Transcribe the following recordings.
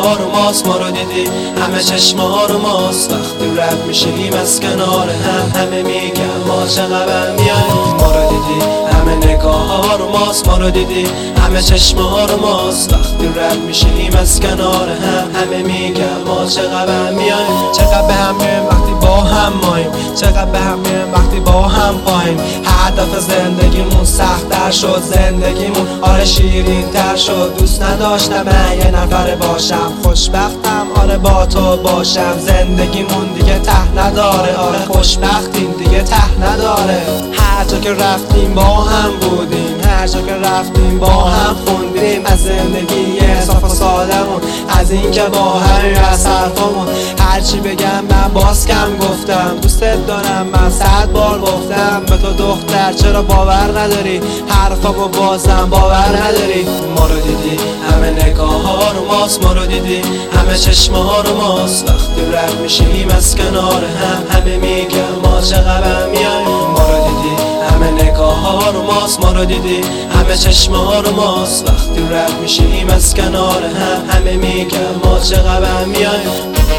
رو ماست، ما رو دیدی همه چشما رو ماست. وقتی رد میشیم از کنار همه میگن ما چقدر میایم. ما رو دیدی همه نگاه ها رو ماست، ما رو دیدی همه چشما رو ماست. وقتی رد میشیم از کنار همه میگن ما چقدر میایم. چقدر به هم میایم وقتی با هم ماییم، چقدر به هم میایم وقتی با هم پاییم. هدف زندگیمون سخت‌تر شد، زندگیمون آره شیرین تر شد. دوست نداشتم یه نفره باشم، خوشبختم آره با تو باشم. زندگیمون دیگه ته نداره، آره خوشبختیم دیگه ته نداره. هر جا که رفتیم با هم بودیم، هر جا که رفتیم با هم خوندیم از زندگی صاف و سادمون، از این که با همین از حرفامون. هرچی بگم من باز کم گفتم، دوستت دارم من 100 بار گفتم به تو دختر، چرا باور نداری حرفامو بازم باور نداری. ما رو دیدی همه نگاه ها رو ماست، ما رو دیدی همه چشما رو ماست. وقتی رد میشیم از کنار همه میگن ما چقدر میایم. ما رو دیدی همه نگاه ها رو ماست، ما رو دیدی همه چشما رو ماست. وقتی رد میشیم از کنار همه میگن ما چقدر میایم.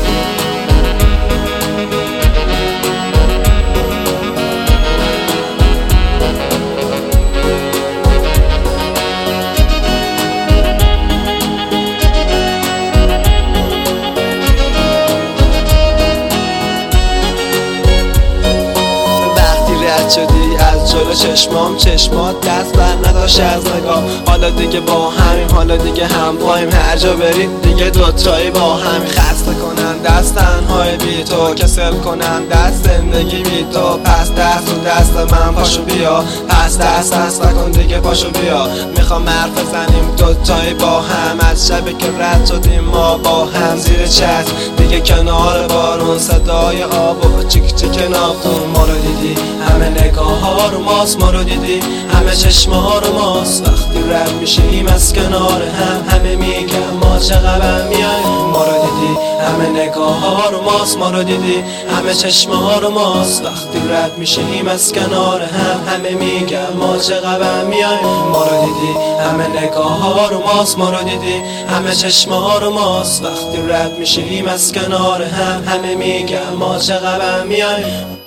شدی از جلو چشمام، چشمات دست بر نداشت از نگاه. حالا دیگه با همیم، حالا دیگه هم پاییم، هر جا برید دیگه دوتایی با همیم. خسته کنن دست تنهای بی تو، کسل کنن دست زندگی بی تو. پس دست و دست من پاشو بیا، پس دست نکن دیگه پاشو بیا. میخوام حرف بزنیم دوتایی با هم، از شبی که رد شدیم ما با هم زیر چتر دیگه کنار بارون، صدای آب و چیک چیک نافتون. ما رو دیدی همه نگاه ها رو ماست، ما رو دیدی همه چشما رو ماست. وقتی رد میشیم از کنار همه میگن ما چقدر میایم. ما رو دیدی همه نگاه ها رو ماست، ما رو دیدی همه چشما رو ماست. وقتی رد میشیم از کنار همه میگن ما چقدر میایم. ما رو دیدی همه نگاه ها رو ماست، ما رو دیدی همه چشما رو ماست. وقتی رد میشیم از کنار همه میگن ما چقدر میایم.